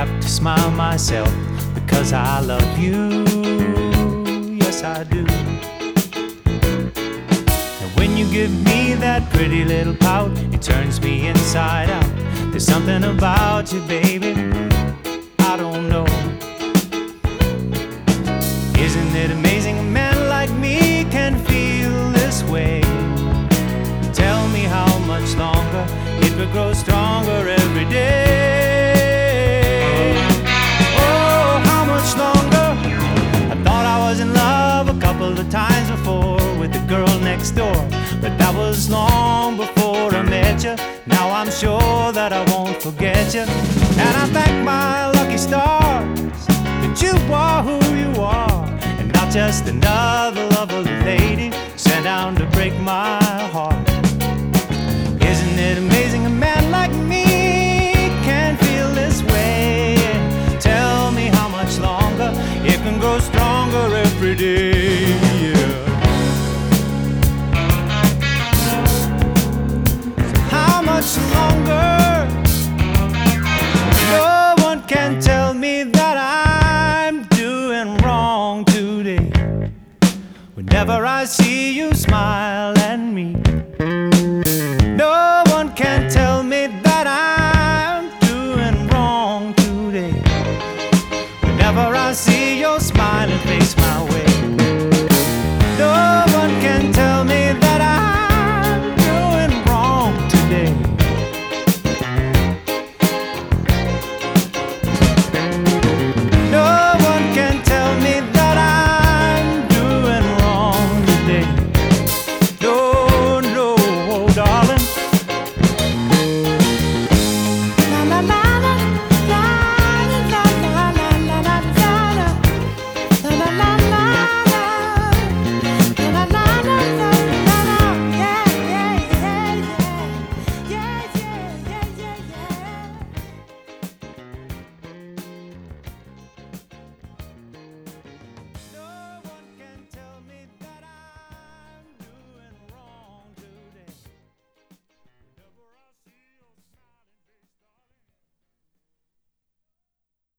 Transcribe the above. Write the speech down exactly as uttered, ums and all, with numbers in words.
have to smile myself because I love you. Yes, I do. And when you give me that pretty little pout, it turns me inside out. There's something about you, baby, I don't know. Isn't it amazing a man like me can feel this way? Tell me how much longer it will grow stronger every day. Oh, how much longer? I thought I was in love a couple of times before with the girl next door, but that was long before I met you. Now I'm sure that I won't forget you, and I thank my lucky stars that you are who you are, and not just another lovely lady sent down to break my heart. Isn't it amazing a man like me can feel this way? Tell me how much longer it can grow stronger every day. Yeah. So how much longer? No one can tell me that I'm doing wrong today. Whenever I see you smile at me, no one can tell me that I'm doing wrong today. Whenever I see your smiling